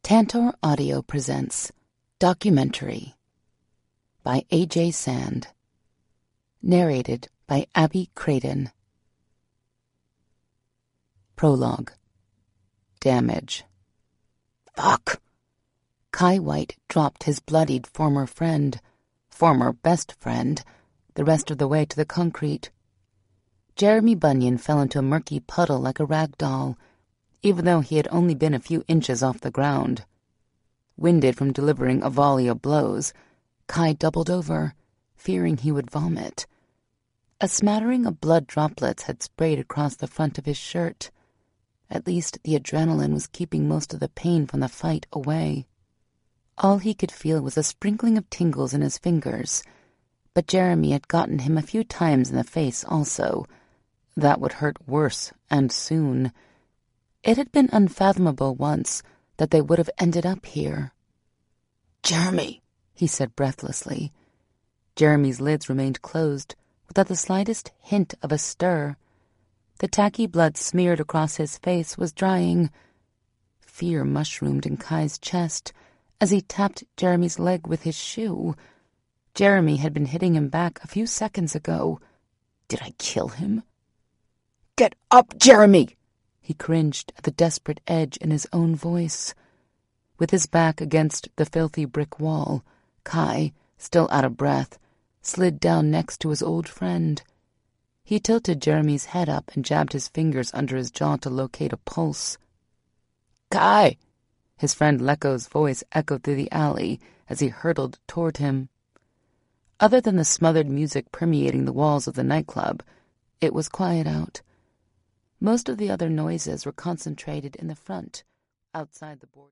Tantor Audio presents Documentary by A.J. Sand. Narrated by Abby Creighton. Prologue. Damage. Fuck! Kai White dropped his bloodied former best friend, the rest of the way to the concrete. Jeremy Bunyan fell into a murky puddle like a rag doll, even though he had only been a few inches off the ground. Winded from delivering a volley of blows, Kai doubled over, fearing he would vomit. A smattering of blood droplets had sprayed across the front of his shirt. At least the adrenaline was keeping most of the pain from the fight away. All he could feel was a sprinkling of tingles in his fingers, but Jeremy had gotten him a few times in the face also. That would hurt worse, and soon. It had been unfathomable once that they would have ended up here. "Jeremy," he said breathlessly. Jeremy's lids remained closed, without the slightest hint of a stir. The tacky blood smeared across his face was drying. Fear mushroomed in Kai's chest as he tapped Jeremy's leg with his shoe. Jeremy had been hitting him back a few seconds ago. Did I kill him? "Get up, Jeremy!" He cringed at the desperate edge in his own voice. With his back against the filthy brick wall, Kai, still out of breath, slid down next to his old friend. He tilted Jeremy's head up and jabbed his fingers under his jaw to locate a pulse. "Kai!" His friend Leko's voice echoed through the alley as he hurtled toward him. Other than the smothered music permeating the walls of the nightclub, it was quiet out. Most of the other noises were concentrated in the front, outside the board.